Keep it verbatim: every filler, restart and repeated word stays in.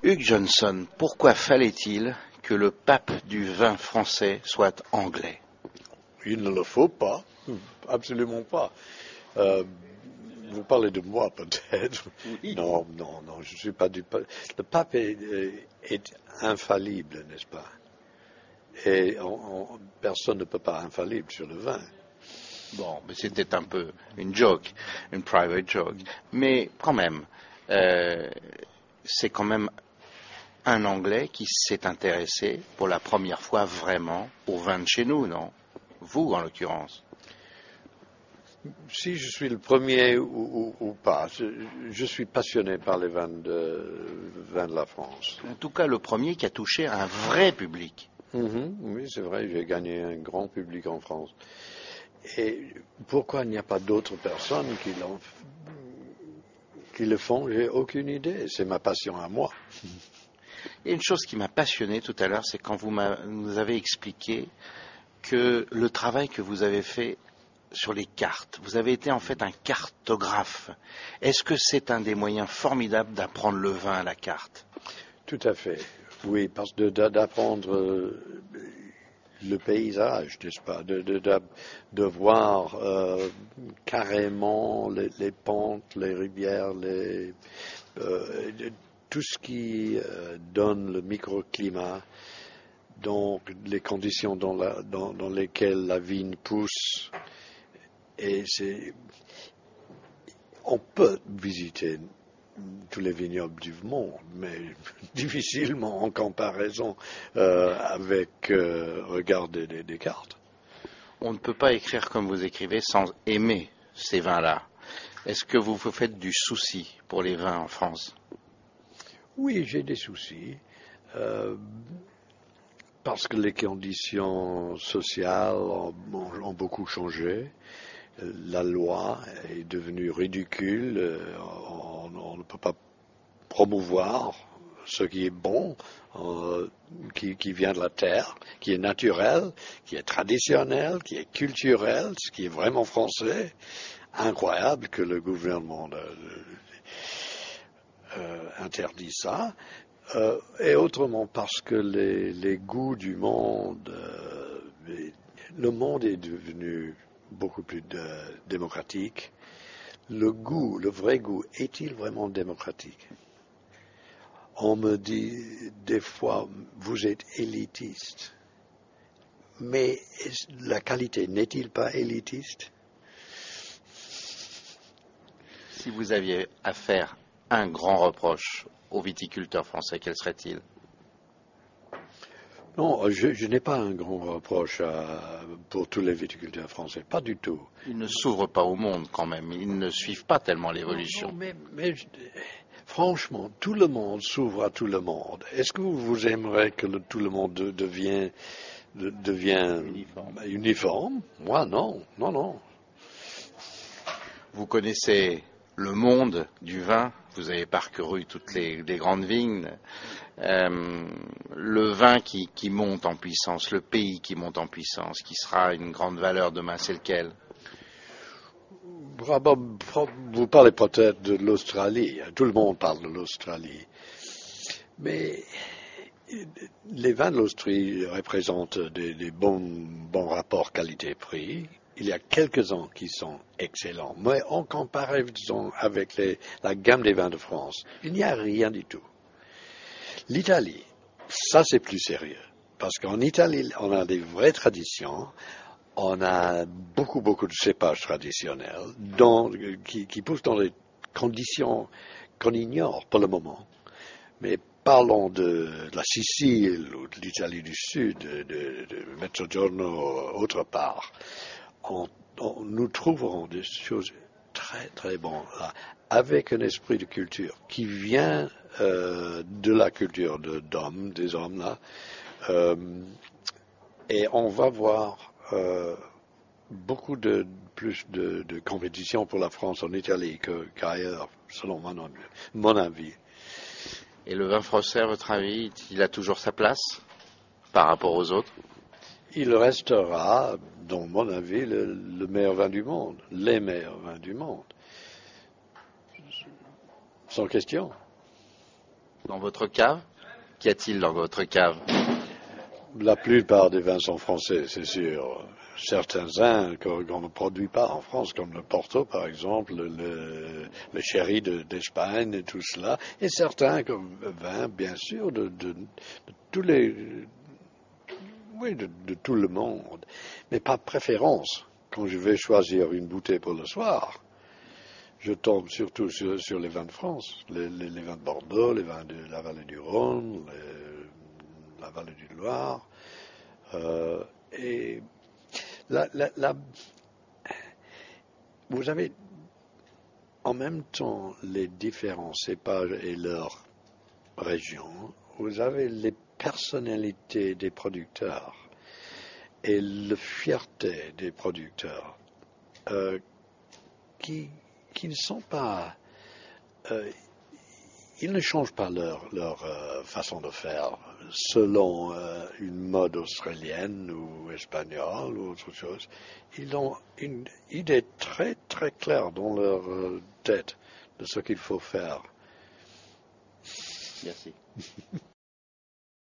Hugh Johnson, pourquoi fallait-il que le pape du vin français soit anglais? Il ne le faut pas, absolument pas. Euh, vous parlez de moi peut-être. Oui. Non, non, non, je ne suis pas du pape. Le pape est, est infallible, n'est-ce pas? Et on, on, personne ne peut pas être infaillible sur le vin. Bon, mais c'était un peu une joke, une private joke. Mais quand même, euh, c'est quand même un Anglais qui s'est intéressé pour la première fois vraiment au vin de chez nous, non? Vous, en l'occurrence. Si je suis le premier ou, ou, ou pas, je, je suis passionné par les vins de, vins de la France. En tout cas, le premier qui a touché un vrai public. Mm-hmm, oui, c'est vrai, j'ai gagné un grand public en France. Et pourquoi il n'y a pas d'autres personnes qui, qui le font, j'ai aucune idée. C'est ma passion à moi. Il y a une chose qui m'a passionné tout à l'heure, c'est quand vous nous avez expliqué que le travail que vous avez fait sur les cartes, vous avez été en fait un cartographe. Est-ce que c'est un des moyens formidables d'apprendre le vin à la carte? Tout à fait, oui, parce que d'apprendre le paysage, n'est-ce pas, de, de, de, de voir euh, carrément les, les pentes, les rivières, les, euh, tout ce qui euh, donne le microclimat, donc les conditions dans, la, dans, dans lesquelles la vigne pousse. Et c'est, on peut visiter tous les vignobles du monde, mais difficilement en comparaison euh, avec euh, regarder des, des cartes. On ne peut pas écrire comme vous écrivez sans aimer ces vins-là. Est-ce que vous vous faites du souci pour les vins en France? Oui, j'ai des soucis. Euh, parce que les conditions sociales ont, ont beaucoup changé. La loi est devenue ridicule. On, on ne peut pas promouvoir ce qui est bon, euh, qui, qui vient de la terre, qui est naturel, qui est traditionnel, qui est culturel, ce qui est vraiment français. Incroyable que le gouvernement euh, euh, interdit ça. Euh, et autrement parce que les, les goûts du monde, euh, le monde est devenu beaucoup plus de, démocratique. Le goût, le vrai goût, est-il vraiment démocratique? On me dit des fois, vous êtes élitiste. Mais la qualité n'est-il pas élitiste? Si vous aviez à faire un grand reproche aux viticulteurs français, quel serait-il? Non, je, je n'ai pas un grand reproche à, pour tous les viticulteurs français, pas du tout. Ils ne s'ouvrent pas au monde quand même, ils ne suivent pas tellement l'évolution. Non, non, mais, mais franchement, tout le monde s'ouvre à tout le monde. Est-ce que vous, vous aimeriez que le, tout le monde de, devient, de, devient uniforme. uniforme? Moi, non, non, non. Vous connaissez le monde du vin, vous avez parcouru toutes les, les grandes vignes. Euh, le vin qui, qui monte en puissance, le pays qui monte en puissance, qui sera une grande valeur demain, c'est lequel? Vous parlez peut-être de l'Australie, tout le monde parle de l'Australie, mais les vins de l'Australie représentent des, des bons, bons rapports qualité-prix. Il y a quelques-uns qui sont excellents, mais en comparaison avec les, la gamme des vins de France, il n'y a rien du tout. L'Italie, ça c'est plus sérieux, parce qu'en Italie, on a des vraies traditions, on a beaucoup, beaucoup de cépages traditionnels dont, qui, qui poussent dans des conditions qu'on ignore pour le moment. Mais parlons de, de la Sicile ou de l'Italie du Sud, de, de, de Mezzogiorno, autre part. On, on, nous trouverons des choses très, très bonnes là, avec un esprit de culture qui vient euh, de la culture de, d'hommes, des hommes là. Euh, et on va voir euh, beaucoup de plus de, de compétition pour la France en Italie que, qu'ailleurs, selon mon, mon avis. Et le vin français, à votre avis, il a toujours sa place par rapport aux autres? Il restera, dans mon avis, le, le meilleur vin du monde, les meilleurs vins du monde. Sans question. Dans votre cave? Qu'y a-t-il dans votre cave? La plupart des vins sont français, c'est sûr. Certains vins qu'on ne produit pas en France, comme le Porto par exemple, le, le sherry de, d'Espagne et tout cela, et certains comme vins, bien sûr, de, de, de tous les, oui, de, de tout le monde, mais par préférence. Quand je vais choisir une bouteille pour le soir, je tombe surtout sur, sur les vins de France, les, les, les vins de Bordeaux, les vins de la vallée du Rhône, les, la vallée du Loire, euh, et La, la, la, vous avez en même temps les différents cépages et leurs régions, vous avez les personnalités des producteurs et la fierté des producteurs euh, qui, qui ne sont pas... Euh, ils ne changent pas leur, leur euh, façon de faire selon euh, une mode australienne ou espagnole ou autre chose. Ils ont une idée très très claire dans leur euh, tête de ce qu'il faut faire. Merci.